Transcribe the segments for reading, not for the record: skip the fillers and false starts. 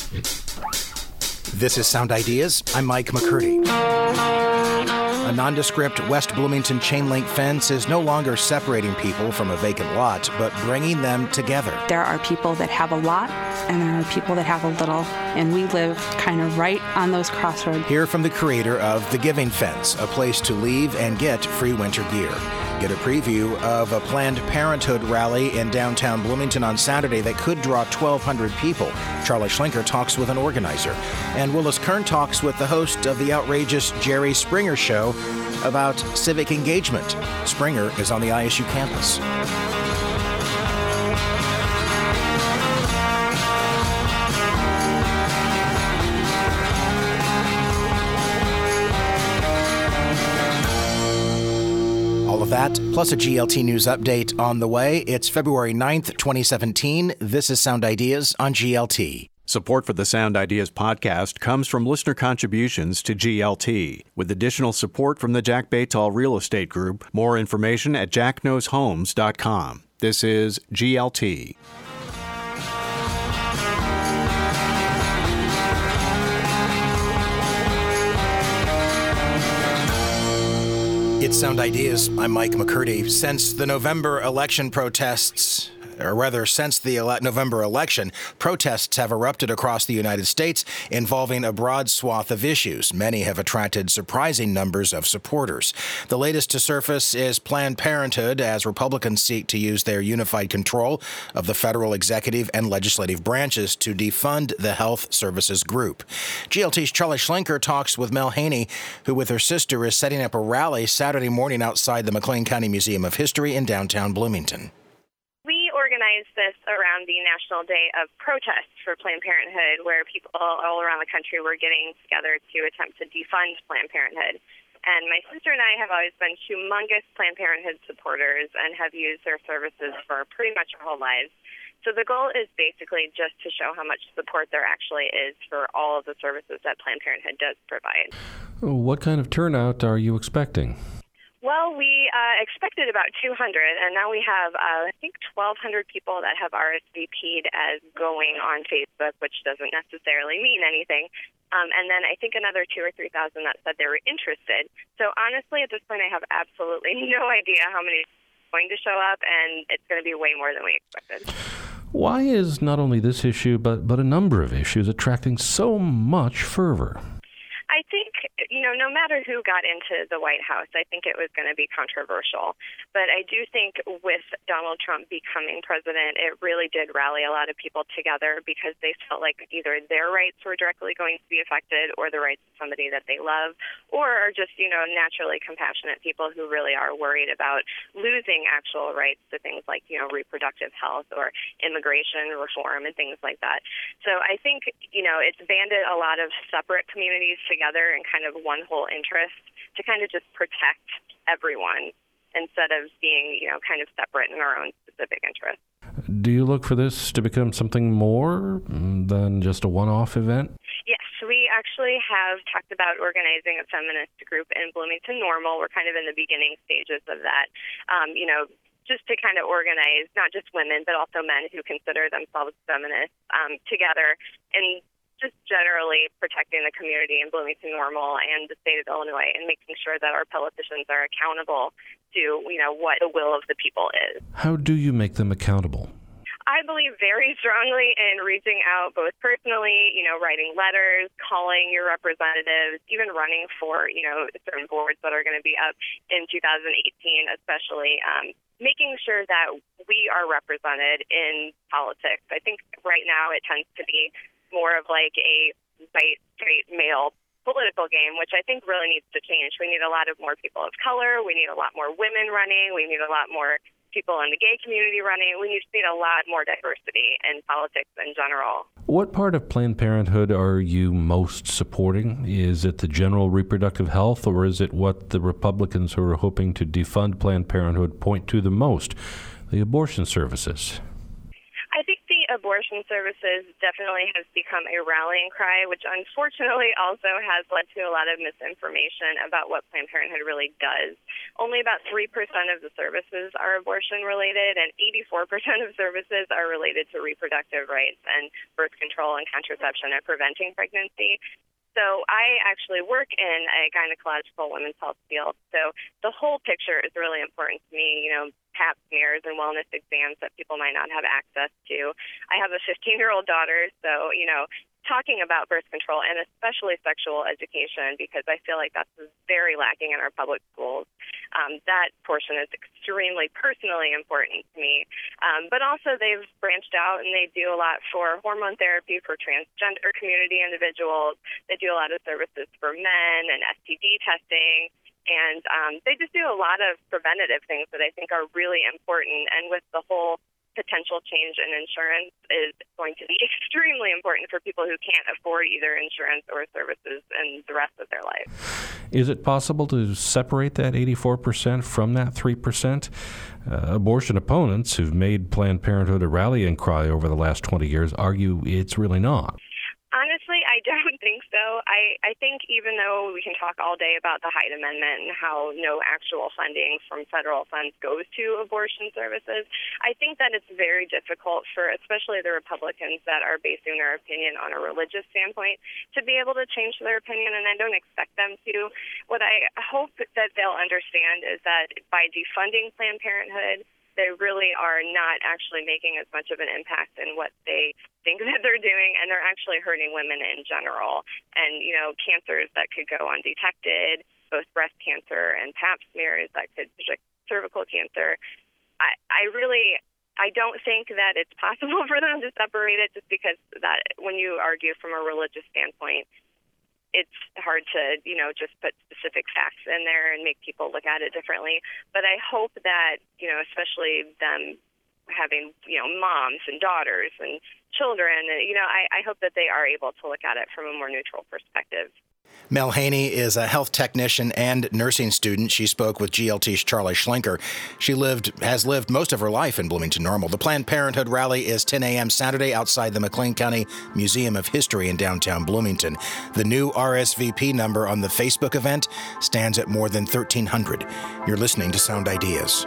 This is Sound Ideas. I'm Mike McCurdy. A nondescript West Bloomington chain link fence is no longer separating people from a vacant lot, but bringing them together. There are people that have a lot, and there are people that have a little, and we live kind of right on those crossroads. Hear from the creator of The Giving Fence, a place to leave and get free winter gear. Get a preview of a Planned Parenthood rally in downtown Bloomington on Saturday that could draw 1,200 people. Charlie Schlenker talks with an organizer. And Willis Kern talks with the host of the outrageous Jerry Springer Show about civic engagement. Springer is on the ISU campus. All of that, plus a GLT News update on the way. It's February 9th, 2017. This is Sound Ideas on GLT. Support for the Sound Ideas podcast comes from listener contributions to GLT, with additional support from the Jack Baytall Real Estate Group. More information at jackknowshomes.com. This is GLT. It's Sound Ideas. I'm Mike McCurdy. Since the November election protests, or rather, since the November election, protests have erupted across the United States involving a broad swath of issues. Many have attracted surprising numbers of supporters. The latest to surface is Planned Parenthood, as Republicans seek to use their unified control of the federal executive and legislative branches to defund the health services group. GLT's Charlie Schlenker talks with Mel Haney, who with her sister is setting up a rally Saturday morning outside the McLean County Museum of History in downtown Bloomington. Organized this around the National Day of Protest for Planned Parenthood, where people all around the country were getting together to attempt to defund Planned Parenthood. And my sister and I have always been humongous Planned Parenthood supporters and have used their services for pretty much our whole lives. So the goal is basically just to show how much support there actually is for all of the services that Planned Parenthood does provide. What kind of turnout are you expecting? Well, we expected about 200, and now we have, I think, 1,200 people that have RSVP'd as going on Facebook, which doesn't necessarily mean anything. And then I think another 2,000 or 3,000 that said they were interested. So honestly, at this point, I have absolutely no idea how many are going to show up, and it's going to be way more than we expected. Why is not only this issue, but a number of issues attracting so much fervor? I think, no matter who got into the White House, I think it was going to be controversial. But I do think with Donald Trump becoming president, it really did rally a lot of people together because they felt like either their rights were directly going to be affected or the rights of somebody that they love, or are just, naturally compassionate people who really are worried about losing actual rights to things like, reproductive health or immigration reform and things like that. So I think, it's banded a lot of separate communities together in kind of one whole interest to kind of just protect everyone instead of being, kind of separate in our own specific interests. Do you look for this to become something more than just a one-off event? Yes, we actually have talked about organizing a feminist group in Bloomington Normal. We're kind of in the beginning stages of that, just to kind of organize not just women, but also men who consider themselves feminists together and just generally protecting the community in Bloomington Normal and the state of Illinois and making sure that our politicians are accountable to, what the will of the people is. How do you make them accountable? I believe very strongly in reaching out both personally, writing letters, calling your representatives, even running for, certain boards that are going to be up in 2018, especially making sure that we are represented in politics. I think right now it tends to be more of like a white, straight, male political game, which I think really needs to change. We need a lot of more people of color. We need a lot more women running. We need a lot more people in the gay community running. We just need a lot more diversity in politics in general. What part of Planned Parenthood are you most supporting? Is it the general reproductive health, or is it what the Republicans who are hoping to defund Planned Parenthood point to the most, the abortion services? I think the abortion services definitely has become a rallying cry, which unfortunately also has led to a lot of misinformation about what Planned Parenthood really does. Only about 3% of the services are abortion-related, and 84% of services are related to reproductive rights and birth control and contraception and preventing pregnancy. So I actually work in a gynecological women's health field. So the whole picture is really important to me, pap smears and wellness exams that people might not have access to. I have a 15-year-old daughter, so, talking about birth control and especially sexual education, because I feel like that's very lacking in our public schools. That portion is extremely personally important to me. But also they've branched out and they do a lot for hormone therapy for transgender community individuals. They do a lot of services for men and STD testing. And they just do a lot of preventative things that I think are really important. And with the whole potential change in insurance is going to be extremely important for people who can't afford either insurance or services in the rest of their life. Is it possible to separate that 84% from that 3%? Abortion opponents who've made Planned Parenthood a rallying cry over the last 20 years argue it's really not. Honestly, I don't think so. I think even though we can talk all day about the Hyde Amendment and how no actual funding from federal funds goes to abortion services, I think that it's very difficult for especially the Republicans that are basing their opinion on a religious standpoint to be able to change their opinion, and I don't expect them to. What I hope that they'll understand is that by defunding Planned Parenthood, they really are not actually making as much of an impact in what they think that they're doing, and they're actually hurting women in general. And, cancers that could go undetected, both breast cancer and pap smears that could predict cervical cancer. I don't think that it's possible for them to separate it, just because that when you argue from a religious standpoint, it's hard to, just put specific facts in there and make people look at it differently. But I hope that, especially them having, moms and daughters and children, I hope that they are able to look at it from a more neutral perspective. Mel Haney is a health technician and nursing student. She spoke with GLT's Charlie Schlenker. She has lived most of her life in Bloomington Normal. The Planned Parenthood rally is 10 a.m. Saturday outside the McLean County Museum of History in downtown Bloomington. The new RSVP number on the Facebook event stands at more than 1,300. You're listening to Sound Ideas.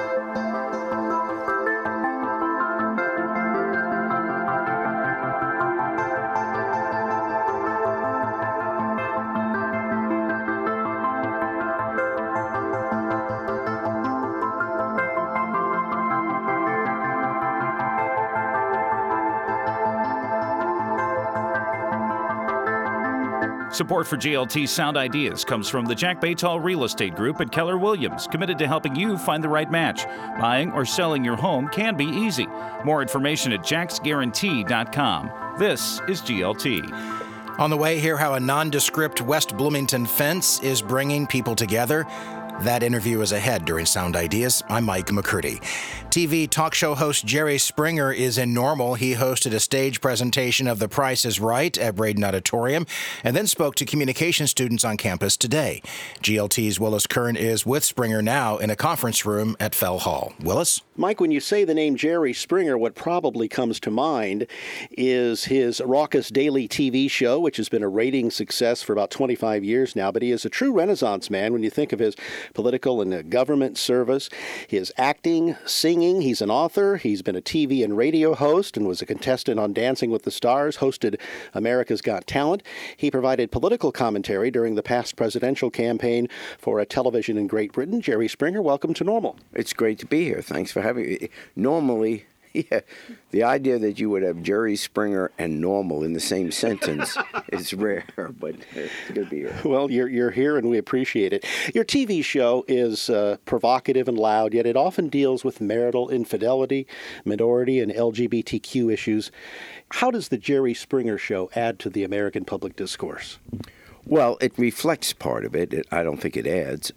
Support for GLT Sound Ideas comes from the Jack Baytall Real Estate Group at Keller Williams, committed to helping you find the right match. Buying or selling your home can be easy. More information at jacksguarantee.com. This is GLT. On the way, hear how a nondescript West Bloomington fence is bringing people together. That interview is ahead during Sound Ideas. I'm Mike McCurdy. TV talk show host Jerry Springer is in Normal. He hosted a stage presentation of The Price is Right at Braden Auditorium and then spoke to communication students on campus today. GLT's Willis Kern is with Springer now in a conference room at Fell Hall. Willis? Mike, when you say the name Jerry Springer, what probably comes to mind is his raucous daily TV show, which has been a rating success for about 25 years now. But he is a true Renaissance man when you think of his political and government service, his acting, singing. He's an author. He's been a TV and radio host and was a contestant on Dancing with the Stars, hosted America's Got Talent. He provided political commentary during the past presidential campaign for a television in Great Britain. Jerry Springer, welcome to Normal. It's great to be here. Thanks for having me. Normally, the idea that you would have Jerry Springer and Normal in the same sentence is rare, but it's good to be here. Well, you're here, and we appreciate it. Your TV show is provocative and loud, yet it often deals with marital infidelity, minority, and LGBTQ issues. How does the Jerry Springer Show add to the American public discourse? Well, it reflects part of it. I don't think it adds.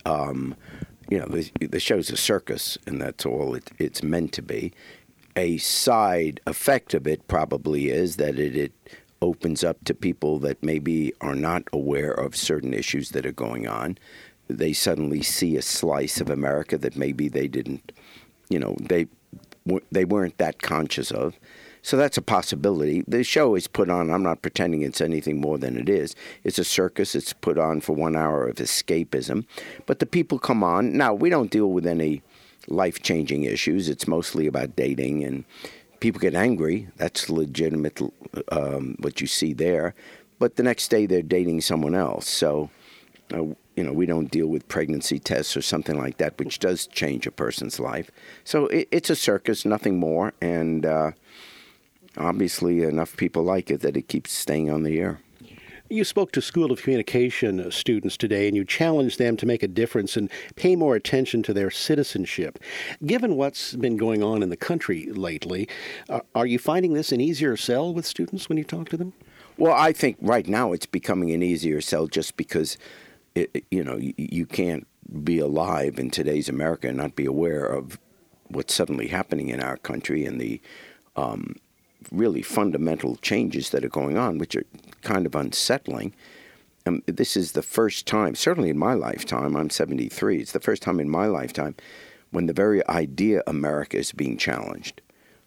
The show's a circus, and that's all it's meant to be. A side effect of it probably is that it opens up to people that maybe are not aware of certain issues that are going on. They suddenly see a slice of America that maybe they didn't, they weren't that conscious of. So that's a possibility. The show is put on, I'm not pretending it's anything more than it is. It's a circus. It's put on for 1 hour of escapism. But the people come on. Now, we don't deal with any life-changing issues. It's mostly about dating, and people get angry. That's legitimate, what you see there. But the next day, they're dating someone else. So, we don't deal with pregnancy tests or something like that, which does change a person's life. So it's a circus, nothing more. And obviously, enough people like it that it keeps staying on the air. You spoke to School of Communication students today, and you challenged them to make a difference and pay more attention to their citizenship. Given what's been going on in the country lately, are you finding this an easier sell with students when you talk to them? Well, I think right now it's becoming an easier sell just because, you can't be alive in today's America and not be aware of what's suddenly happening in our country and the really fundamental changes that are going on, which are kind of unsettling. This is the first time, certainly in my lifetime, I'm 73, it's the first time in my lifetime when the very idea America is being challenged.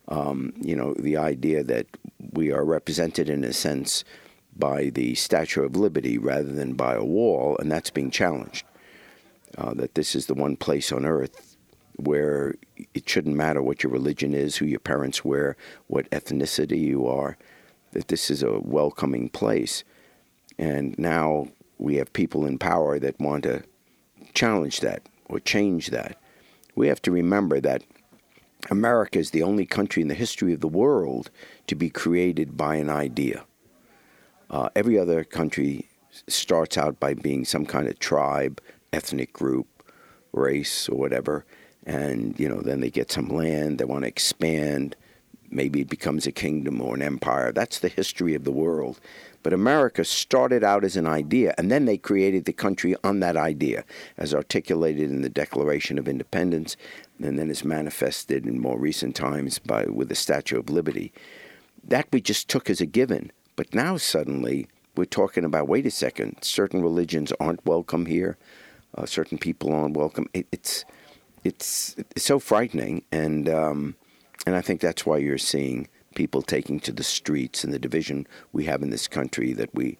The idea that we are represented in a sense by the Statue of Liberty rather than by a wall, and that's being challenged. That this is the one place on earth where it shouldn't matter what your religion is, who your parents were, what ethnicity you are, that this is a welcoming place. And now we have people in power that want to challenge that or change that. We have to remember that America is the only country in the history of the world to be created by an idea. Every other country starts out by being some kind of tribe, ethnic group, race, or whatever. And, then they get some land, they want to expand. Maybe it becomes a kingdom or an empire. That's the history of the world. But America started out as an idea, and then they created the country on that idea, as articulated in the Declaration of Independence, and then is manifested in more recent times with the Statue of Liberty. That we just took as a given. But now suddenly we're talking about, wait a second, certain religions aren't welcome here, certain people aren't welcome. It's so frightening, and I think that's why you're seeing people taking to the streets and the division we have in this country that we've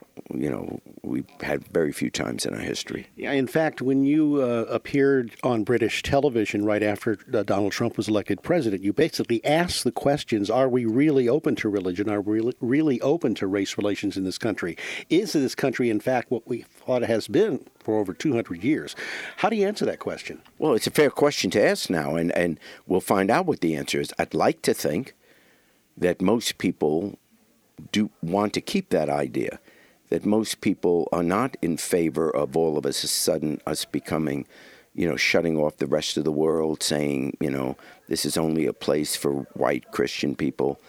had very few times in our history. Yeah, in fact, when you appeared on British television right after Donald Trump was elected president, you basically asked the questions, are we really open to religion? Are we really open to race relations in this country? Is this country, in fact, what we thought it has been for over 200 years? How do you answer that question? Well, it's a fair question to ask now, and we'll find out what the answer is. I'd like to think that most people do want to keep that idea, that most people are not in favor of all of us becoming, shutting off the rest of the world, saying, this is only a place for white Christian people.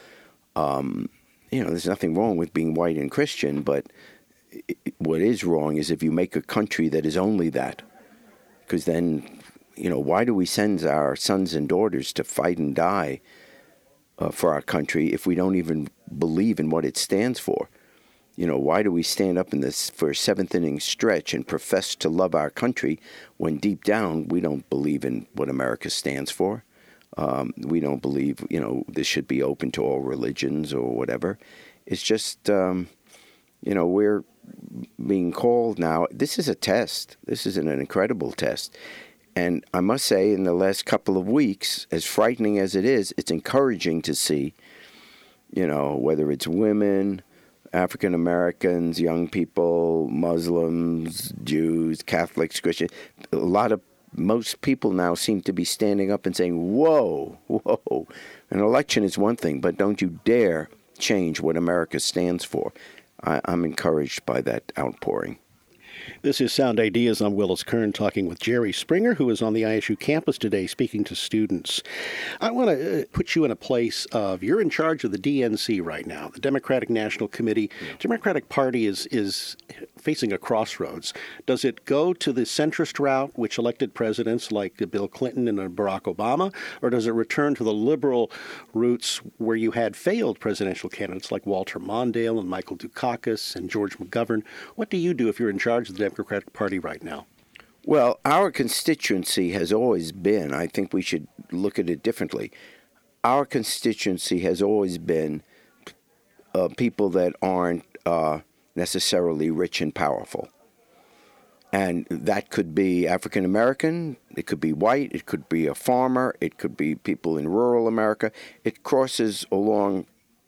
There's nothing wrong with being white and Christian, but what is wrong is if you make a country that is only that. Because then, why do we send our sons and daughters to fight and die for our country if we don't even believe in what it stands for? Why do we stand up in this for a seventh inning stretch and profess to love our country when deep down we don't believe in what America stands for? We don't believe, this should be open to all religions or whatever. It's just, we're being called now. This is a test. This is an incredible test. And I must say, in the last couple of weeks, as frightening as it is, it's encouraging to see, whether it's women, African Americans, young people, Muslims, Jews, Catholics, Christians, most people now seem to be standing up and saying, whoa, an election is one thing, but don't you dare change what America stands for. I'm encouraged by that outpouring. This is Sound Ideas. I'm Willis Kern talking with Jerry Springer, who is on the ISU campus today speaking to students. I want to put you in a place of, you're in charge of the DNC right now, the Democratic National Committee. Democratic Party is facing a crossroads. Does it go to the centrist route, which elected presidents like Bill Clinton and Barack Obama, or does it return to the liberal roots where you had failed presidential candidates like Walter Mondale and Michael Dukakis and George McGovern? What do you do if you're in charge of the Democratic Party right now? Well, our constituency has always been, I think we should look at it differently. our constituency has always been people that aren't necessarily rich and powerful. And that could be African American, it could be white, it could be a farmer, it could be people in rural America. It crosses along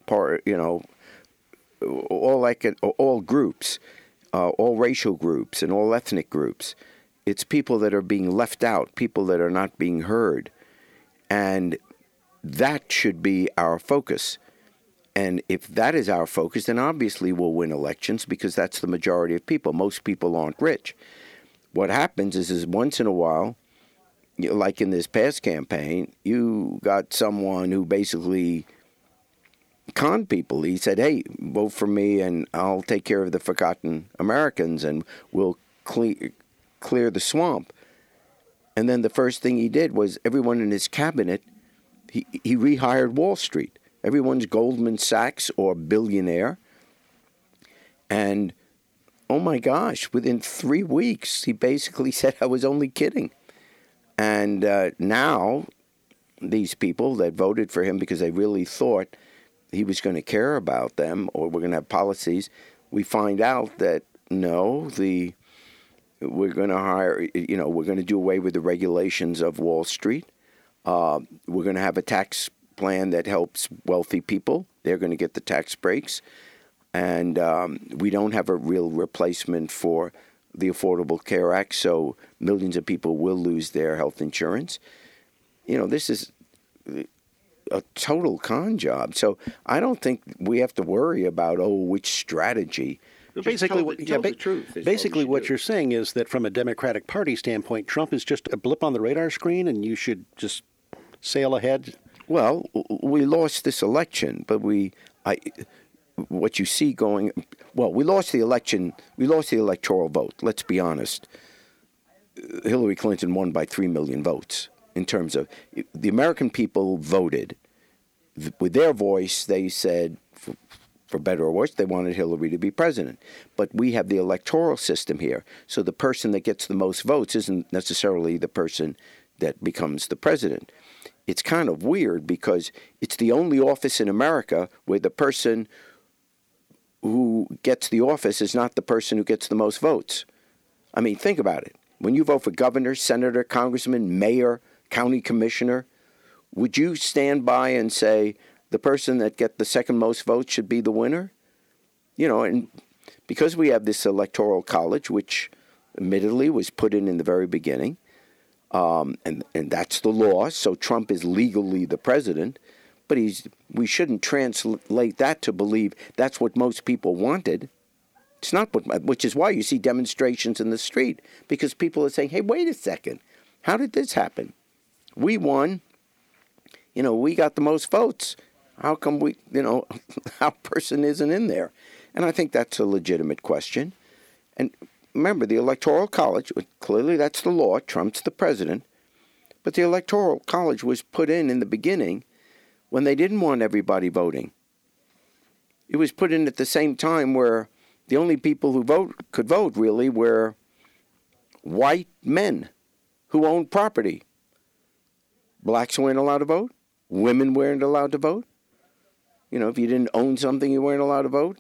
all groups, all racial groups and all ethnic groups. It's people that are being left out, people that are not being heard. And that should be our focus. And if that is our focus, then obviously we'll win elections because that's the majority of people. Most people aren't rich. What happens is once in a while, like in this past campaign, you got someone who basically conned people. He said, hey, vote for me and I'll take care of the forgotten Americans and we'll clear the swamp. And then the first thing he did was everyone in his cabinet, he rehired Wall Street. Everyone's Goldman Sachs or billionaire. And, oh my gosh, within 3 weeks, he basically said, I was only kidding. And now these people that voted for him because they really thought he was going to care about them or we're going to have policies, we find out that, no, we're going to hire, we're going to do away with the regulations of Wall Street. We're going to have a tax plan that helps wealthy people. They're going to get the tax breaks. And we don't have a real replacement for the Affordable Care Act, so millions of people will lose their health insurance. This is a total con job. So I don't think we have to worry about, which strategy. Basically, what you're do. saying is that from a Democratic Party standpoint, Trump is just a blip on the radar screen and you should just sail ahead. Well, we lost this election, but what you see going, we lost the election. We lost the electoral vote. Let's be honest. Hillary Clinton won by 3 million votes in terms of the American people voted. With their voice, they said, for better or worse, they wanted Hillary to be president. But we have the electoral system here. So the person that gets the most votes isn't necessarily the person that becomes the president. It's kind of weird because it's the only office in America where the person who gets the office is not the person who gets the most votes. I mean, think about it. When you vote for governor, senator, congressman, mayor, county commissioner, would you stand by and say the person that gets the second most votes should be the winner? And because we have this electoral college, which admittedly was put in the very beginning, and that's the law, so Trump is legally the president, but we shouldn't translate that to believe that's what most people wanted. It's not which is why you see demonstrations in the street, because people are saying, hey, wait a second, how did this happen? We won, we got the most votes. How come our person isn't in there? And I think that's a legitimate question. And remember, the Electoral College, clearly that's the law, Trump's the president, but the Electoral College was put in the beginning when they didn't want everybody voting. It was put in at the same time where the only people who could vote really were white men who owned property. Blacks weren't allowed to vote. Women weren't allowed to vote. If you didn't own something, you weren't allowed to vote.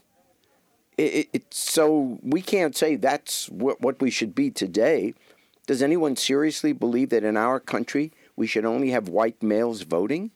So we can't say that's what we should be today. Does anyone seriously believe that in our country we should only have white males voting?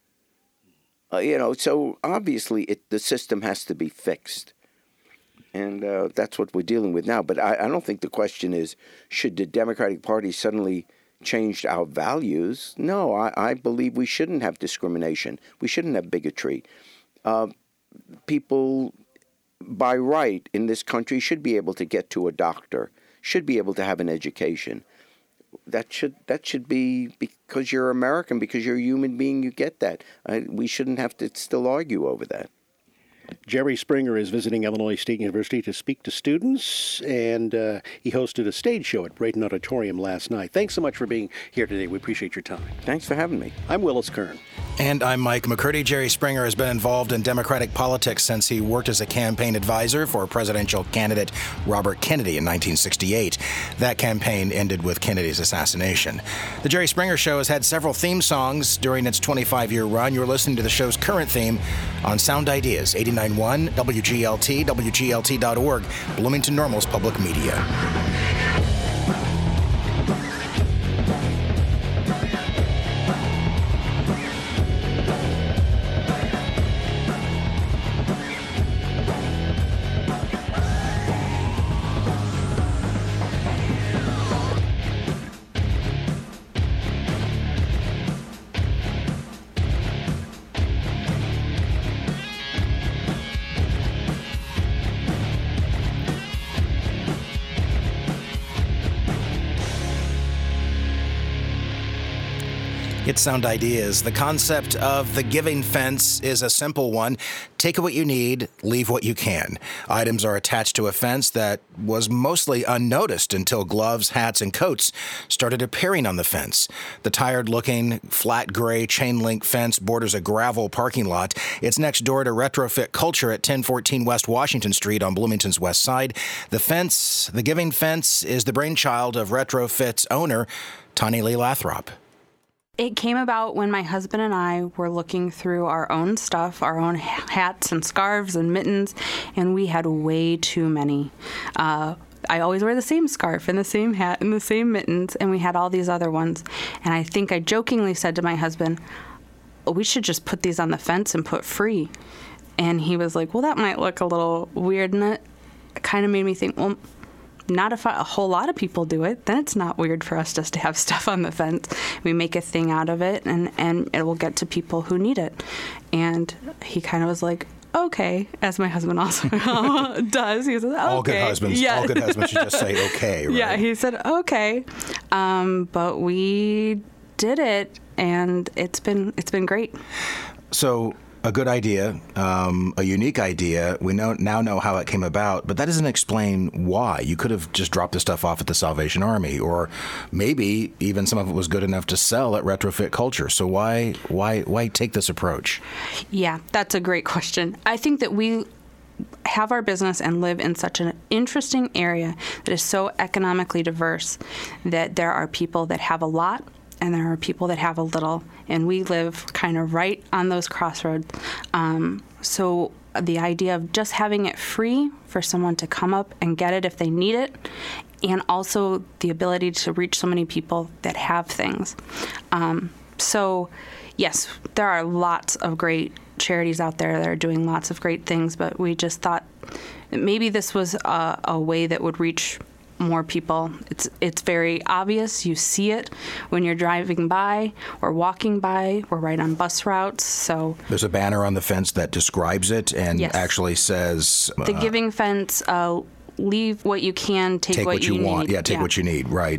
So obviously the system has to be fixed. And that's what we're dealing with now. But I don't think the question is, should the Democratic Party suddenly change our values? No, I believe we shouldn't have discrimination. We shouldn't have bigotry. People, by right, in this country should be able to get to a doctor, should be able to have an education. That should be because you're American, because you're a human being, you get that. We shouldn't have to still argue over that. Jerry Springer is visiting Illinois State University to speak to students, and he hosted a stage show at Braden Auditorium last night. Thanks so much for being here today. We appreciate your time. Thanks for having me. I'm Willis Kern. And I'm Mike McCurdy. Jerry Springer has been involved in Democratic politics since he worked as a campaign advisor for presidential candidate Robert Kennedy in 1968. That campaign ended with Kennedy's assassination. The Jerry Springer Show has had several theme songs during its 25-year run. You're listening to the show's current theme on Sound Ideas, 89.1 WGLT, WGLT.org, Bloomington Normal's public media. It's Sound Ideas. The concept of the giving fence is a simple one. Take what you need, leave what you can. Items are attached to a fence that was mostly unnoticed until gloves, hats, and coats started appearing on the fence. The tired-looking, flat gray chain-link fence borders a gravel parking lot. It's next door to Retrofit Culture at 1014 West Washington Street on Bloomington's west side. The fence, the giving fence, is the brainchild of Retrofit's owner, Tani Lee Lathrop. It came about when my husband and I were looking through our own stuff, our own hats and scarves and mittens, and we had way too many. I always wear the same scarf and the same hat and the same mittens, and we had all these other ones. And I think I jokingly said to my husband, we should just put these on the fence and put free. And he was like, well, that might look a little weird. And it kind of made me think, well, not if a whole lot of people do it, then it's not weird for us just to have stuff on the fence. We make a thing out of it, and it will get to people who need it. And he kind of was like, okay, as my husband also does. He says, okay. All good husbands should just say okay, right? Yeah, he said, okay. But we did it, and it's been great. So a good idea, a unique idea. We now know how it came about, but that doesn't explain why. You could have just dropped the stuff off at the Salvation Army, or maybe even some of it was good enough to sell at Retrofit Culture. So why take this approach? Yeah, that's a great question. I think that we have our business and live in such an interesting area that is so economically diverse that there are people that have a lot and there are people that have a little, and we live kind of right on those crossroads. So the idea of just having it free for someone to come up and get it if they need it, and also the ability to reach so many people that have things. So yes, there are lots of great charities out there that are doing lots of great things, but we just thought that maybe this was a way that would reach more people. It's very obvious. You see it when you're driving by or walking by. We're right on bus routes. So there's a banner on the fence that describes it and actually says the giving fence. Leave what you can, take what you want. need. Yeah, take what you need. Right.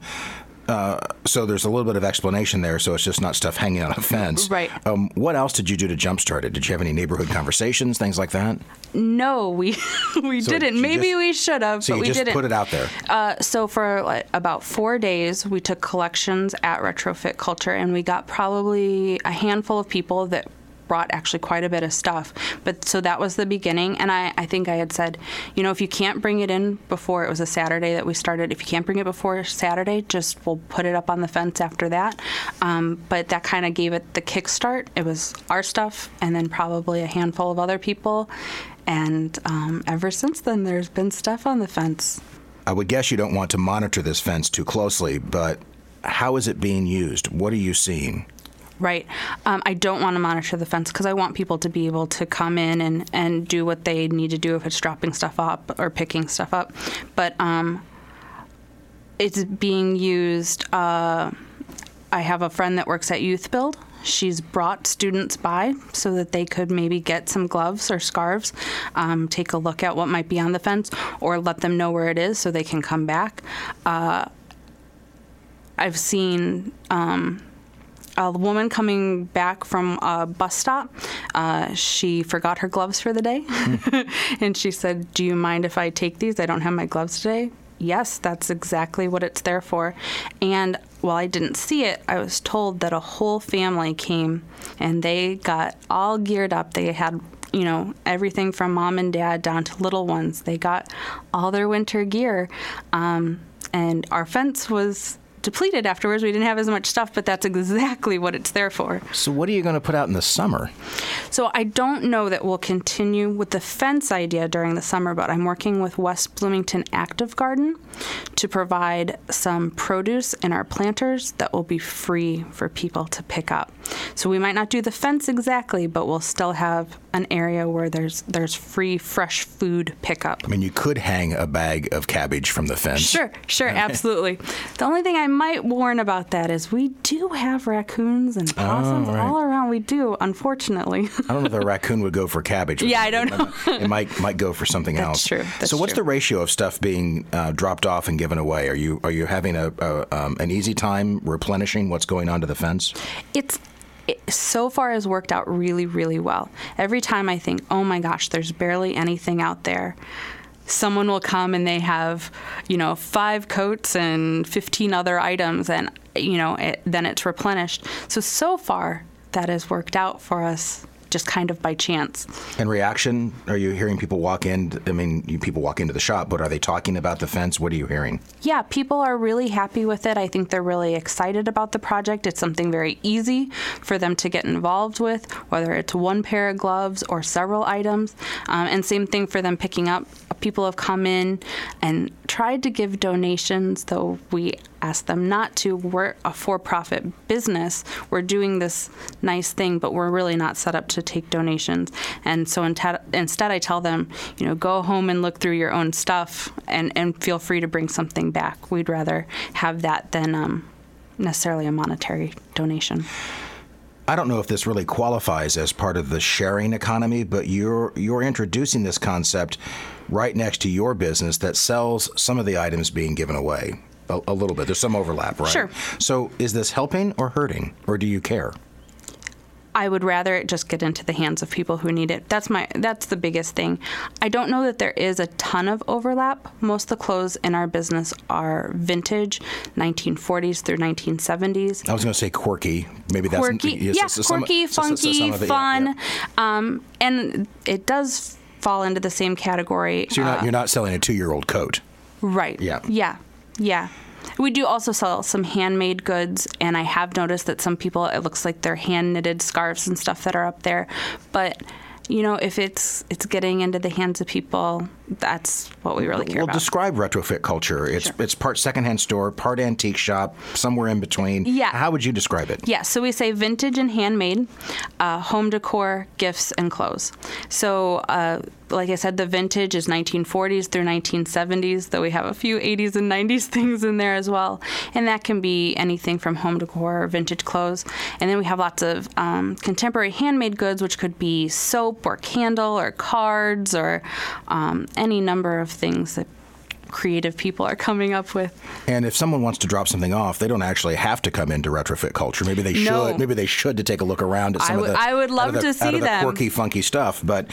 So there's a little bit of explanation there, so it's just not stuff hanging on a fence. Right. What else did you do to jumpstart it? Did you have any neighborhood conversations, things like that? No, we didn't. Maybe we should have, but we didn't. So you just put it out there? So for about 4 days, we took collections at Retrofit Culture, and we got probably a handful of people that brought actually quite a bit of stuff. But so that was the beginning, and I think I had said, if you can't bring it in before, it was a Saturday that we started, if you can't bring it before Saturday, just we'll put it up on the fence after that. But that kind of gave it the kickstart. It was our stuff and then probably a handful of other people, and ever since then there's been stuff on the fence. I would guess you don't want to monitor this fence too closely, but how is it being used? What are you seeing? Right. I don't want to monitor the fence because I want people to be able to come in and do what they need to do if it's dropping stuff up or picking stuff up. But it's being used. I have a friend that works at Youth Build. She's brought students by so that they could maybe get some gloves or scarves, take a look at what might be on the fence, or let them know where it is so they can come back. I've seen a woman coming back from a bus stop. She forgot her gloves for the day. And she said, "Do you mind if I take these? I don't have my gloves today." Yes, that's exactly what it's there for. And while I didn't see it, I was told that a whole family came and they got all geared up. They had, everything from mom and dad down to little ones. They got all their winter gear. And our fence was depleted afterwards. We didn't have as much stuff, but that's exactly what it's there for. So what are you going to put out in the summer? So I don't know that we'll continue with the fence idea during the summer, but I'm working with West Bloomington Active Garden to provide some produce in our planters that will be free for people to pick up. So we might not do the fence exactly, but we'll still have an area where there's free fresh food pickup. I mean, you could hang a bag of cabbage from the fence. Sure, absolutely. The only thing I might warn about that is we do have raccoons and possums all around. We do, unfortunately. I don't know if a raccoon would go for cabbage. Yeah, I don't know. It might go for something else. True. That's so what's the ratio of stuff being dropped off and given away? Are you having an easy time replenishing what's going onto the fence? It so far has worked out really, really well. Every time I think, oh my gosh, there's barely anything out there, someone will come and they have, 5 coats and 15 other items, and then it's replenished. So far that has worked out for us, just kind of by chance. And reaction? Are you hearing people walk in? I mean, people walk into the shop, but are they talking about the fence? What are you hearing? Yeah, people are really happy with it. I think they're really excited about the project. It's something very easy for them to get involved with, whether it's one pair of gloves or several items. And same thing for them picking up. People have come in and tried to give donations, though we asked them not to. We're a for-profit business. We're doing this nice thing, but we're really not set up to take donations. And so instead I tell them, go home and look through your own stuff and feel free to bring something back. We'd rather have that than necessarily a monetary donation. I don't know if this really qualifies as part of the sharing economy, but you're introducing this concept right next to your business that sells some of the items being given away. A little bit. There's some overlap, right? Sure. So is this helping or hurting, or do you care? I would rather it just get into the hands of people who need it. That's the biggest thing. I don't know that there is a ton of overlap. Most of the clothes in our business are vintage, 1940s through 1970s. I was going to say quirky. Maybe that's quirky, funky, fun, and it does fall into the same category. So you're not selling a 2-year-old coat, right? Yeah. We do also sell some handmade goods, and I have noticed that some people, it looks like they're hand-knitted scarves and stuff that are up there. But, if it's getting into the hands of people, that's what we really care about. Well, describe retrofit culture. It's part secondhand store, part antique shop, somewhere in between. Yeah. How would you describe it? Yeah, so we say vintage and handmade, home decor, gifts, and clothes. So, like I said, the vintage is 1940s through 1970s, though we have a few 80s and 90s things in there as well. And that can be anything from home decor or vintage clothes. And then we have lots of contemporary handmade goods, which could be soap or candle or cards or any number of things that creative people are coming up with. And if someone wants to drop something off, they don't actually have to come into retrofit culture. Maybe they should. No. Maybe they should to take a look around at some of the. I would love to see them. Quirky, funky stuff. But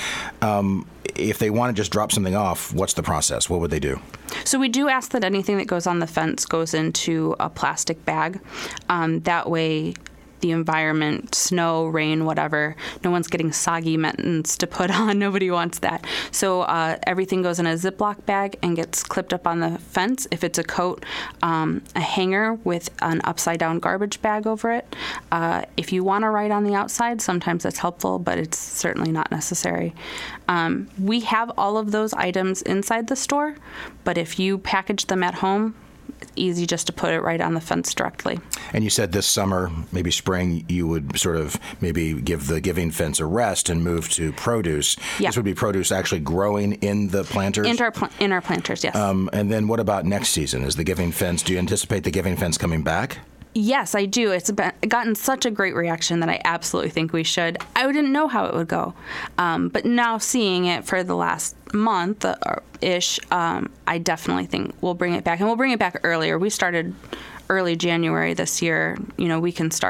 if they want to just drop something off, what's the process? What would they do? So we do ask that anything that goes on the fence goes into a plastic bag. That way, the environment, snow, rain, whatever, no one's getting soggy mittens to put on. Nobody wants that. So everything goes in a Ziploc bag and gets clipped up on the fence. If it's a coat, a hanger with an upside-down garbage bag over it. If you want to write on the outside, sometimes that's helpful, but it's certainly not necessary. We have all of those items inside the store, but if you package them at home, it's easy just to put it right on the fence directly. And you said this summer, maybe spring, you would sort of maybe give the giving fence a rest and move to produce. Yeah. This would be produce actually growing in the planters? In our planters, yes. And then what about next season? Is the giving fence, do you anticipate the giving fence coming back? Yes, I do. It's gotten such a great reaction that I absolutely think we should. I didn't know how it would go. But now seeing it for the last month-ish, I definitely think we'll bring it back. And we'll bring it back earlier. We started early January this year. We can start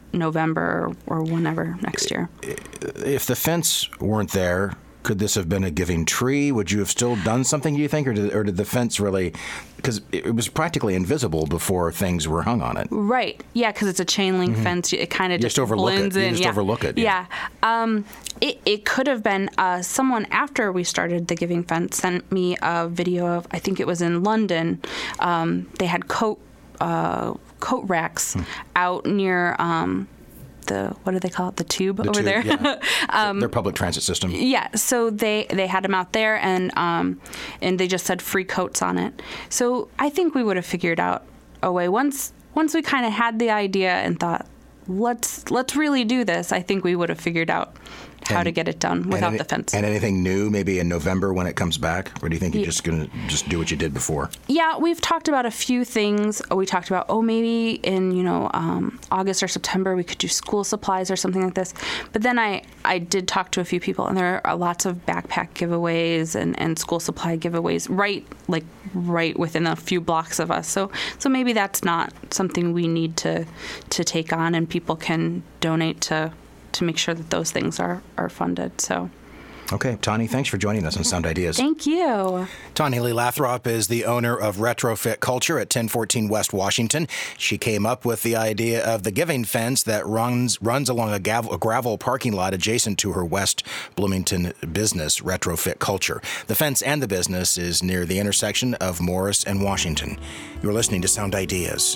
November or whenever next year. If the fence weren't there, could this have been a giving tree? Would you have still done something, do you think, or did the fence really, because it was practically invisible before things were hung on it? Right. Yeah, because it's a chain link fence. It kind of just blends in. You just overlook it. Yeah. It could have been someone after we started the Giving Fence sent me a video of, I think it was in London. They had coat racks out near what do they call it? The tube over there. Yeah. Their public transit system. Yeah. So they had them out there, and they just said free coats on it. So I think we would have figured out a way once we kind of had the idea and thought, let's really do this. I think we would have figured out how to get it done without the fence. And anything new maybe in November when it comes back? Or do you think you're just going to do what you did before? Yeah, we've talked about a few things. We talked about, maybe in, August or September we could do school supplies or something like this. But then I did talk to a few people, and there are lots of backpack giveaways and school supply giveaways right within a few blocks of us. So maybe that's not something we need to take on, and people can donate to make sure that those things are funded. So, okay, Tani, thanks for joining us on Sound Ideas. Thank you. Tani Lee Lathrop is the owner of Retrofit Culture at 1014 West Washington. She came up with the idea of the Giving Fence that runs along a gravel parking lot adjacent to her West Bloomington business, Retrofit Culture. The fence and the business is near the intersection of Morris and Washington. You're listening to Sound Ideas.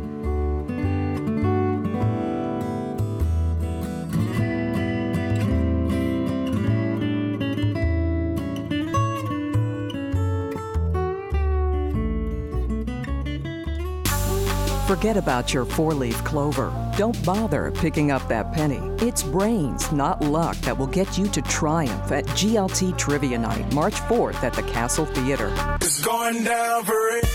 Forget about your four-leaf clover. Don't bother picking up that penny. It's brains, not luck, that will get you to triumph at GLT Trivia Night, March 4th at the Castle Theater. It's going down for it.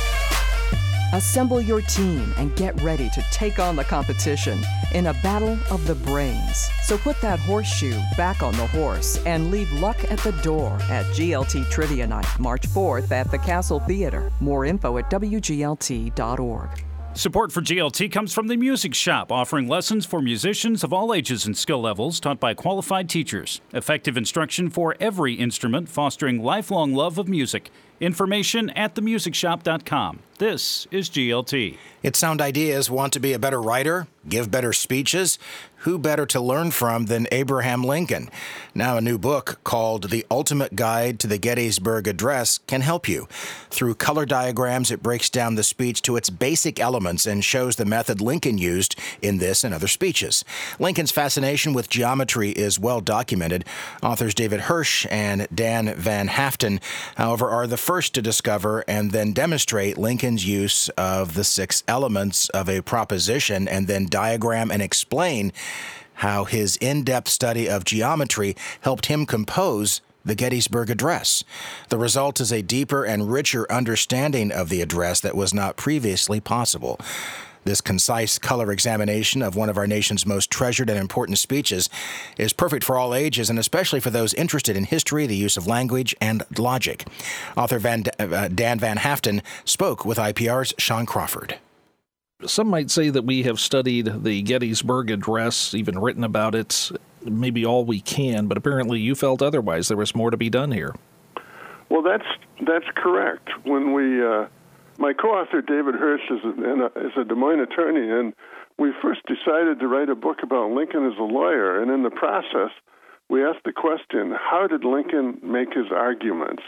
Assemble your team and get ready to take on the competition in a battle of the brains. So put that horseshoe back on the horse and leave luck at the door at GLT Trivia Night, March 4th at the Castle Theater. More info at WGLT.org. Support for GLT comes from the Music Shop, offering lessons for musicians of all ages and skill levels taught by qualified teachers. Effective instruction for every instrument, fostering lifelong love of music. Information at themusicshop.com. This is GLT. It's Sound Ideas. Want to be a better writer? Give better speeches? Who better to learn from than Abraham Lincoln? Now a new book called The Ultimate Guide to the Gettysburg Address can help you. Through color diagrams, it breaks down the speech to its basic elements and shows the method Lincoln used in this and other speeches. Lincoln's fascination with geometry is well documented. Authors David Hirsch and Dan Van Haften, however, are the first to discover and then demonstrate Lincoln's use of the 6 elements of a proposition and then diagram and explain how his in-depth study of geometry helped him compose the Gettysburg Address. The result is a deeper and richer understanding of the address that was not previously possible. This concise color examination of one of our nation's most treasured and important speeches is perfect for all ages, and especially for those interested in history, the use of language, and logic. Author Dan Van Haften spoke with IPR's Sean Crawford. Some might say that we have studied the Gettysburg Address, even written about it, maybe all we can, but apparently you felt otherwise. There was more to be done here. Well, that's correct. When my co-author David Hirsch is a Des Moines attorney, and we first decided to write a book about Lincoln as a lawyer, and in the process, we asked the question, how did Lincoln make his arguments?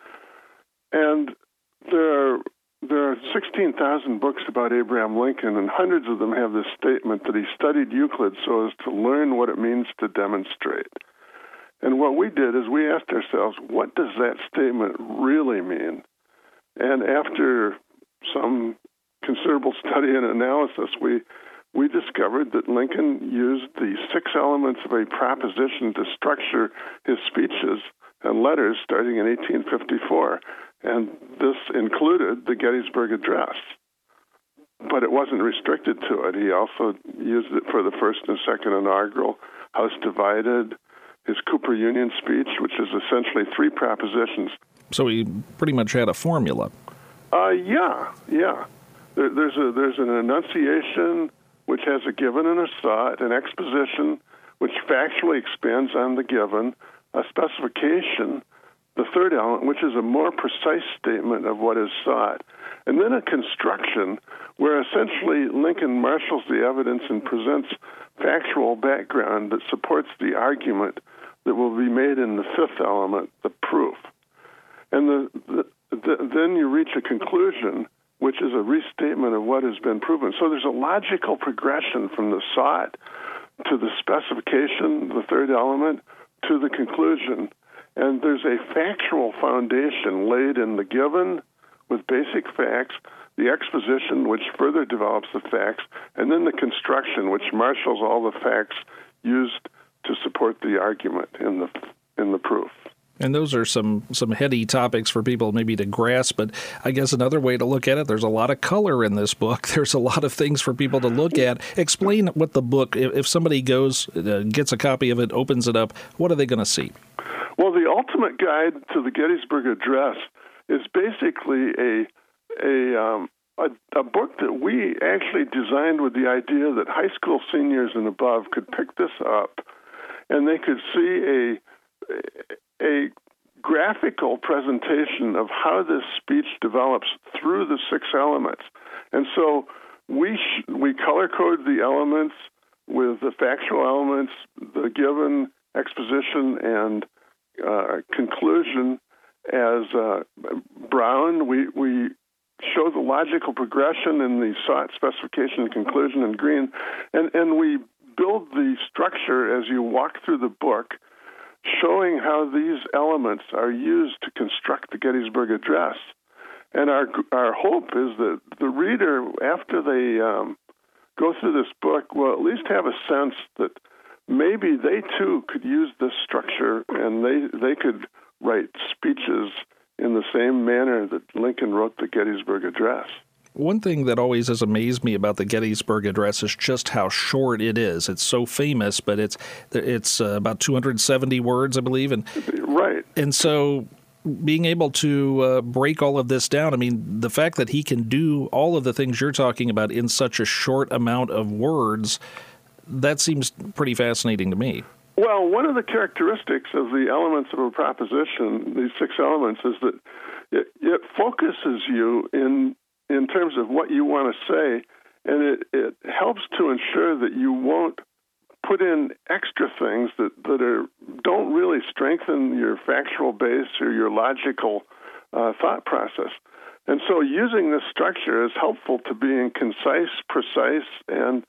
And there are 16,000 books about Abraham Lincoln, and hundreds of them have this statement that he studied Euclid so as to learn what it means to demonstrate. And what we did is we asked ourselves, what does that statement really mean? And after some considerable study and analysis, we discovered that Lincoln used the 6 elements of a proposition to structure his speeches and letters starting in 1854. And this included the Gettysburg Address. But it wasn't restricted to it. He also used it for the first and second inaugural, House Divided, his Cooper Union speech, which is essentially 3 propositions. So he pretty much had a formula. Yeah. There's an enunciation which has a given and a sought, an exposition, which factually expands on the given, a specification, the third element, which is a more precise statement of what is sought, and then a construction where essentially Lincoln marshals the evidence and presents factual background that supports the argument that will be made in the fifth element, the proof. And then you reach a conclusion, which is a restatement of what has been proven. So there's a logical progression from the sought to the specification, the third element, to the conclusion. And there's a factual foundation laid in the given with basic facts, the exposition, which further develops the facts, and then the construction, which marshals all the facts used to support the argument in the proof. And those are some heady topics for people maybe to grasp, but I guess another way to look at it, there's a lot of color in this book. There's a lot of things for people to look at. Explain what the book, if somebody goes, gets a copy of it, opens it up, what are they going to see? Well, the ultimate guide to the Gettysburg Address is basically a book that we actually designed with the idea that high school seniors and above could pick this up and they could see a graphical presentation of how this speech develops through the six elements. And so we color code the elements with the factual elements, the given, exposition, and conclusion as brown. We show the logical progression in the sought, specification, and conclusion in green. And we build the structure as you walk through the book, showing how these elements are used to construct the Gettysburg Address. And our hope is that the reader, after they go through this book, will at least have a sense that maybe they too could use this structure and they could write speeches in the same manner that Lincoln wrote the Gettysburg Address. One thing that always has amazed me about the Gettysburg Address is just how short it is. It's so famous, but it's about 270 words, I believe. Right. And so being able to break all of this down, I mean, the fact that he can do all of the things you're talking about in such a short amount of words, that seems pretty fascinating to me. Well, one of the characteristics of the elements of a proposition, these six elements, is that it focuses you in terms of what you want to say, and it helps to ensure that you won't put in extra things that don't really strengthen your factual base or your logical thought process. And so using this structure is helpful to being concise, precise, and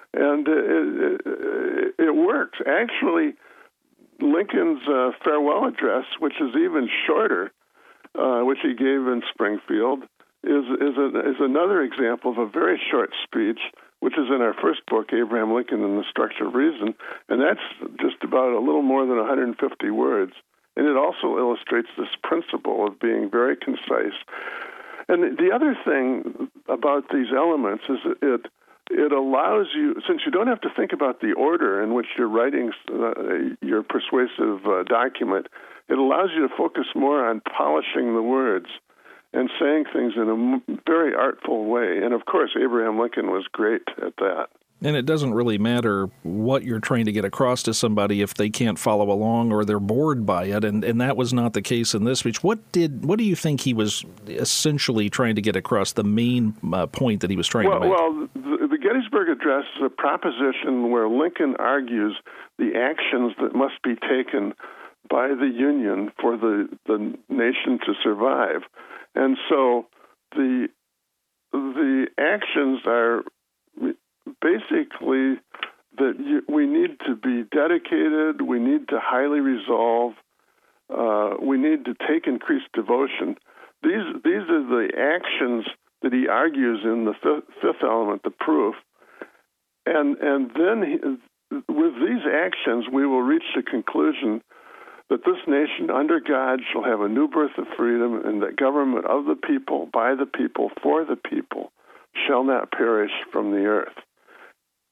it works. Actually, Lincoln's farewell address, which is even shorter, which he gave in Springfield, is another example of a very short speech, which is in our first book, Abraham Lincoln and the Structure of Reason, and that's just about a little more than 150 words. And it also illustrates this principle of being very concise. And the other thing about these elements is it allows you, since you don't have to think about the order in which you're writing your persuasive document, it allows you to focus more on polishing the words and saying things in a very artful way. And, of course, Abraham Lincoln was great at that. And it doesn't really matter what you're trying to get across to somebody if they can't follow along or they're bored by it, and that was not the case in this speech. What do you think he was essentially trying to get across, the main point that he was trying to make? Well, the Gettysburg Address is a proposition where Lincoln argues the actions that must be taken by the Union for the nation to survive. And so the actions are basically that we need to be dedicated, we need to highly resolve, we need to take increased devotion. These are the actions that he argues in the fifth element, the proof. And then with these actions, we will reach the conclusion that this nation under God shall have a new birth of freedom, and that government of the people, by the people, for the people, shall not perish from the earth.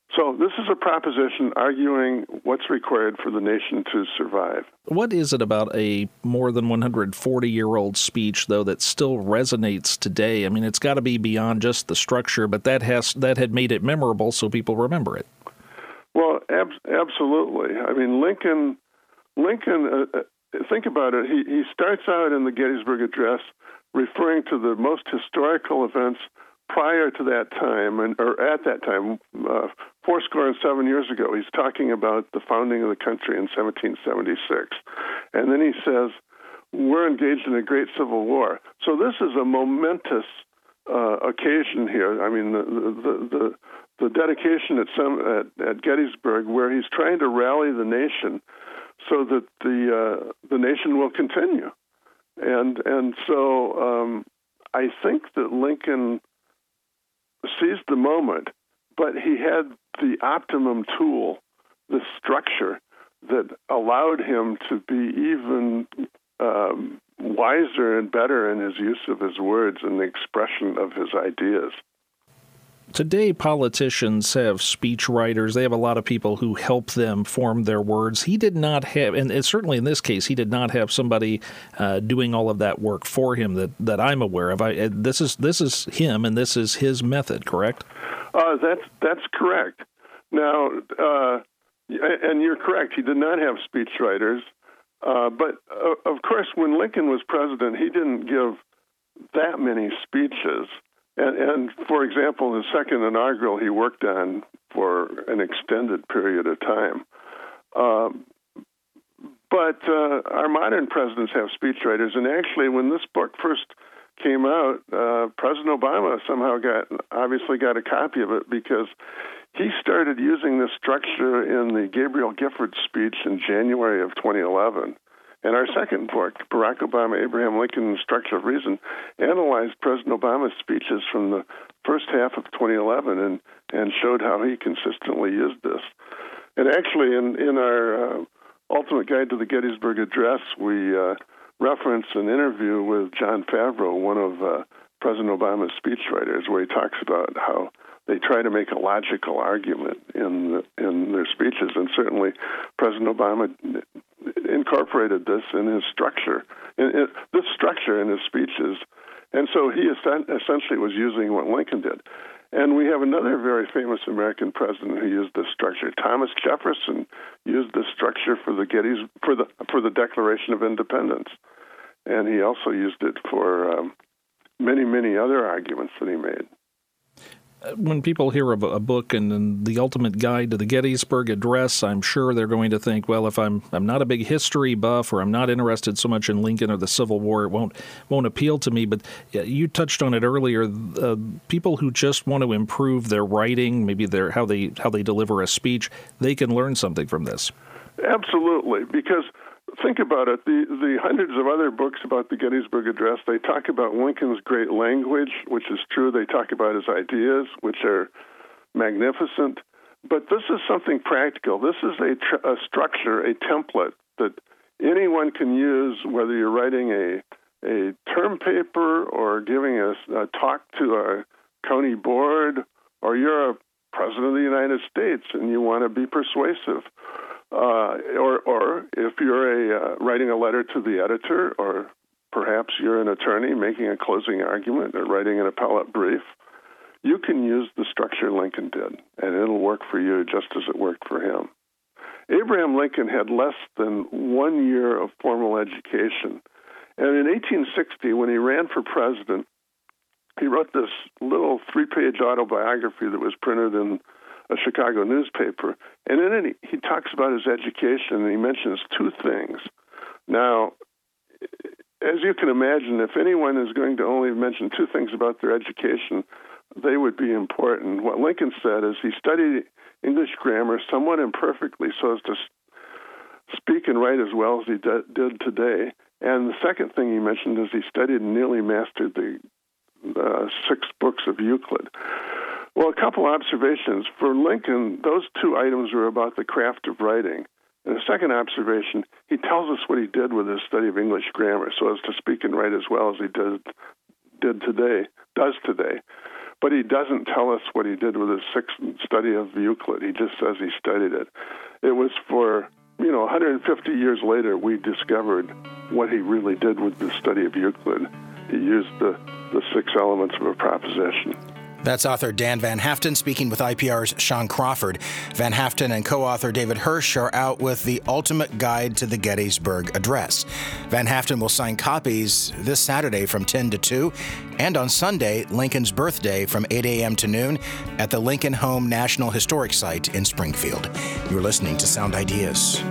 So this is a proposition arguing what's required for the nation to survive. What is it about a more than 140-year-old speech, though, that still resonates today? I mean, it's got to be beyond just the structure, but that had made it memorable so people remember it. Well, absolutely. I mean, Lincoln. Think about it. He starts out in the Gettysburg Address referring to the most historical events prior to that time, or at that time, 77 years ago. He's talking about the founding of the country in 1776. And then he says, we're engaged in a great civil war. So this is a momentous occasion here. I mean, the dedication at Gettysburg, where he's trying to rally the nation so that the nation will continue. And so I think that Lincoln seized the moment, but he had the optimum tool, the structure, that allowed him to be even wiser and better in his use of his words and the expression of his ideas. Today, politicians have speech writers. They have a lot of people who help them form their words. He did not have, and certainly in this case, he did not have somebody doing all of that work for him that I'm aware of. This is him, and this is his method, correct? That's correct. Now, and you're correct. He did not have speech writers, but of course, when Lincoln was president, he didn't give that many speeches. And for example, the second inaugural he worked on for an extended period of time. But our modern presidents have speechwriters, and actually, when this book first came out, President Obama somehow obviously got a copy of it because he started using this structure in the Gabriel Giffords speech in January of 2011. And our second book, Barack Obama, Abraham Lincoln, and the Structure of Reason, analyzed President Obama's speeches from the first half of 2011 and showed how he consistently used this. And actually, in our Ultimate Guide to the Gettysburg Address, we reference an interview with Jon Favreau, one of President Obama's speechwriters, where he talks about how they try to make a logical argument in their speeches. And certainly President Obama incorporated this in his structure, this structure in his speeches. And so he essentially was using what Lincoln did. And we have another very famous American president who used this structure. Thomas Jefferson used this structure for the Declaration of Independence. And he also used it for many, many other arguments that he made. When people hear of a book and the Ultimate Guide to the Gettysburg Address, I'm sure they're going to think, well, if I'm not a big history buff or I'm not interested so much in Lincoln or the Civil War, it won't appeal to me. But you touched on it earlier. People who just want to improve their writing, maybe how they deliver a speech, they can learn something from this. Absolutely, because think about it. The hundreds of other books about the Gettysburg Address, they talk about Lincoln's great language, which is true. They talk about his ideas, which are magnificent. But this is something practical. This is a structure, a template that anyone can use, whether you're writing a term paper or giving a talk to a county board, or you're a president of the United States and you want to be persuasive. Or if you're writing a letter to the editor, or perhaps you're an attorney making a closing argument or writing an appellate brief, you can use the structure Lincoln did, and it'll work for you just as it worked for him. Abraham Lincoln had less than 1 year of formal education. And in 1860, when he ran for president, he wrote this little 3-page autobiography that was printed in a Chicago newspaper. And in it, he talks about his education, and he mentions 2 things. Now, as you can imagine, if anyone is going to only mention 2 things about their education, they would be important. What Lincoln said is he studied English grammar somewhat imperfectly so as to speak and write as well as he did today. And the second thing he mentioned is he studied and nearly mastered the 6 books of Euclid. Well, a couple observations. For Lincoln, those 2 items were about the craft of writing. And the second observation, he tells us what he did with his study of English grammar so as to speak and write as well as he does today. but he doesn't tell us what he did with his sixth study of Euclid. He just says he studied it. It was for, 150 years later, we discovered what he really did with the study of Euclid. He used the 6 elements of a proposition. That's author Dan Van Haften speaking with IPR's Sean Crawford. Van Haften and co-author David Hirsch are out with The Ultimate Guide to the Gettysburg Address. Van Haften will sign copies this Saturday from 10 to 2 and on Sunday, Lincoln's birthday, from 8 a.m. to noon at the Lincoln Home National Historic Site in Springfield. You're listening to Sound Ideas.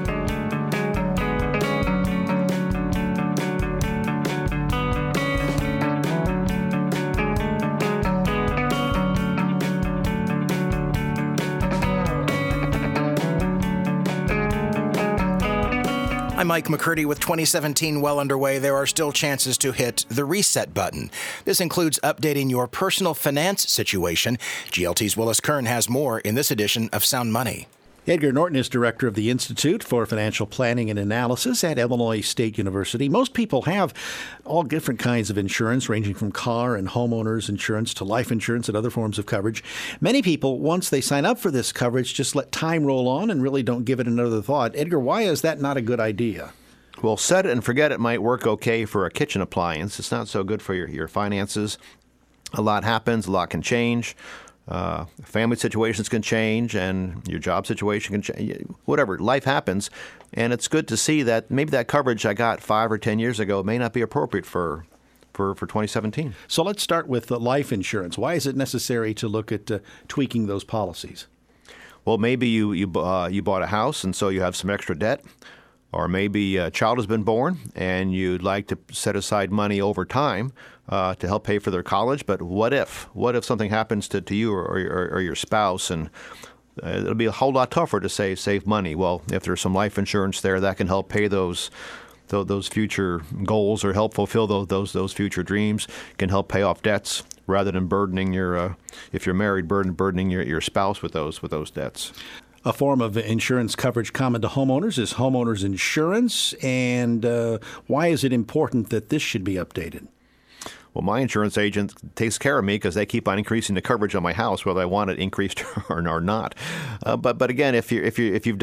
I'm Mike McCurdy. With 2017 well underway, there are still chances to hit the reset button. This includes updating your personal finance situation. GLT's Willis Kern has more in this edition of Sound Money. Edgar Norton is director of the Institute for Financial Planning and Analysis at Illinois State University. Most people have all different kinds of insurance, ranging from car and homeowners insurance to life insurance and other forms of coverage. Many people, once they sign up for this coverage, just let time roll on and really don't give it another thought. Edgar, why is that not a good idea? Well, set it and forget it might work okay for a kitchen appliance. It's not so good for your finances. A lot happens, a lot can change. Family situations can change, and your job situation can change. Whatever, life happens, and it's good to see that maybe that coverage I got 5 or 10 years ago may not be appropriate for 2017. So let's start with the life insurance. Why is it necessary to look at tweaking those policies? Well, maybe you bought a house, and so you have some extra debt. Or maybe a child has been born and you'd like to set aside money over time to help pay for their college. But what if? What if something happens to you or your spouse, and it'll be a whole lot tougher to save money? Well, if there's some life insurance there, that can help pay those future goals or help fulfill those future dreams, can help pay off debts rather than burdening if you're married, burdening your spouse with those debts. A form of insurance coverage common to homeowners is homeowners insurance. And why is it important that this should be updated? Well, my insurance agent takes care of me because they keep on increasing the coverage on my house, whether I want it increased or not. But again, if you've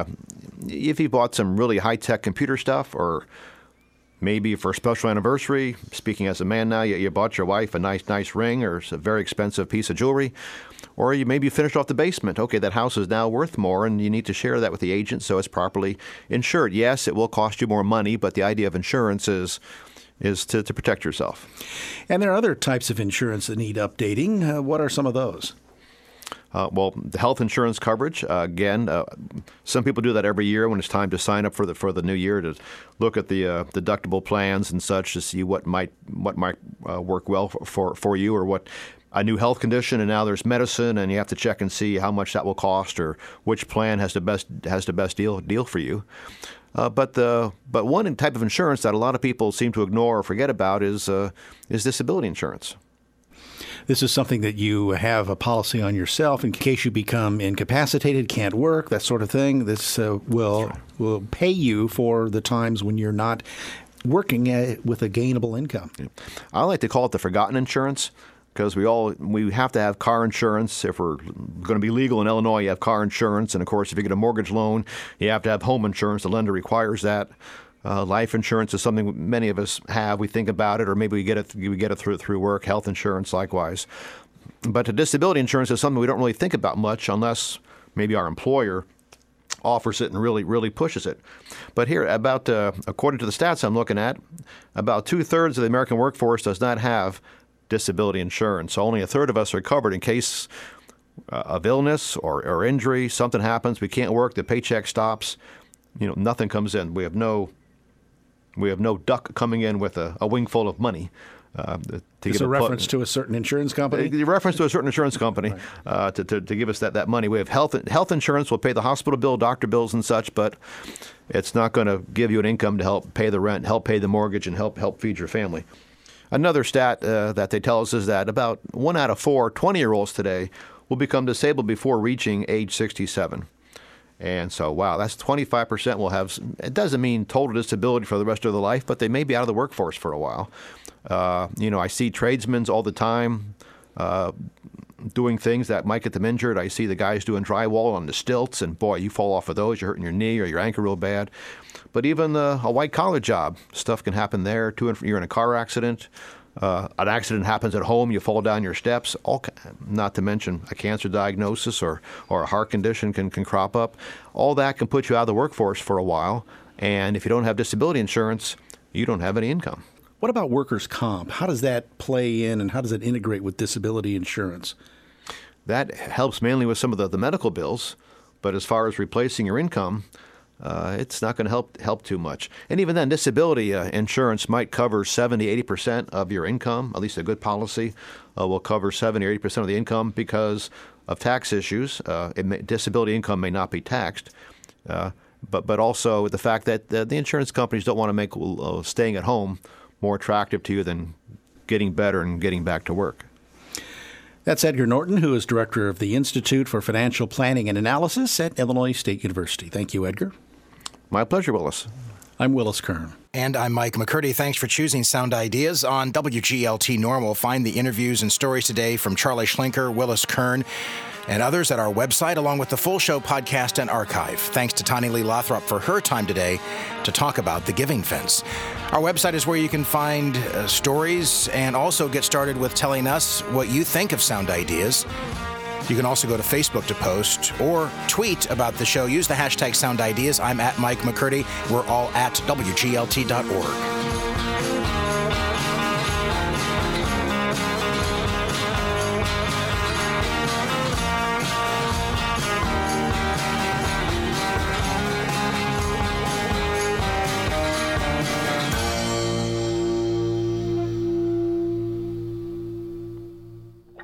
bought some really high-tech computer stuff, or maybe for a special anniversary, speaking as a man now, you bought your wife a nice ring or a very expensive piece of jewelry, or you maybe finished off the basement. Okay, that house is now worth more, and you need to share that with the agent so it's properly insured. Yes, it will cost you more money, but the idea of insurance is to protect yourself. And there are other types of insurance that need updating. What are some of those? Well, the health insurance coverage, again, some people do that every year when it's time to sign up for the new year, to look at the deductible plans and such to see what might work well for you, or what a new health condition, and now there's medicine, and you have to check and see how much that will cost, or which plan has the best deal for you. But one type of insurance that a lot of people seem to ignore or forget about is disability insurance. This is something that you have a policy on yourself in case you become incapacitated, can't work, that sort of thing. This will pay you for the times when you're not working with a gainable income. I like to call it the forgotten insurance, because we have to have car insurance. If we're going to be legal in Illinois, you have car insurance. And, of course, if you get a mortgage loan, you have to have home insurance. The lender requires that. Life insurance is something many of us have. We think about it, or maybe we get it through work. Health insurance, likewise. But the disability insurance is something we don't really think about much unless maybe our employer offers it and really pushes it. But here, according to the stats I'm looking at, about 2/3 of the American workforce does not have disability insurance. So only 1/3 of us are covered in case of illness or injury. Something happens, we can't work, the paycheck stops. Nothing comes in. We have no duck coming in with a wing full of money. It's a reference to a certain insurance company? The reference to a certain insurance company to give us that money. We have health insurance will pay the hospital bill, doctor bills and such, but it's not going to give you an income to help pay the rent, help pay the mortgage, and help feed your family. Another stat that they tell us is that about 1 out of 4 20-year-olds today will become disabled before reaching age 67. And so, wow, that's 25% will have. It doesn't mean total disability for the rest of their life, but they may be out of the workforce for a while. I see tradesmen all the time. doing things that might get them injured. I see the guys doing drywall on the stilts, and boy, you fall off of those, you're hurting your knee or your ankle real bad. But even a white-collar job, stuff can happen there. You're in a car accident. An accident happens at home, you fall down your steps, not to mention a cancer diagnosis or a heart condition can crop up. All that can put you out of the workforce for a while, and if you don't have disability insurance, you don't have any income. What about workers' comp? How does that play in, and how does it integrate with disability insurance? That helps mainly with some of the medical bills, but as far as replacing your income, it's not going to help too much. And even then, disability insurance might cover 70-80% of your income. At least a good policy will cover 70 or 80% of the income because of tax issues. Disability income may not be taxed, but also the fact that the insurance companies don't want to make staying at home more attractive to you than getting better and getting back to work. That's Edgar Norton, who is director of the Institute for Financial Planning and Analysis at Illinois State University. Thank you, Edgar. My pleasure, Willis. I'm Willis Kern. And I'm Mike McCurdy. Thanks for choosing Sound Ideas on WGLT Normal. Find the interviews and stories today from Charlie Schlenker, Willis Kern, and others at our website, along with the full show podcast and archive. Thanks to Tani Lee Lothrop for her time today to talk about The Giving Fence. Our website is where you can find stories and also get started with telling us what you think of Sound Ideas. You can also go to Facebook to post or tweet about the show. Use the hashtag Sound Ideas. I'm at Mike McCurdy. We're all at WGLT.org.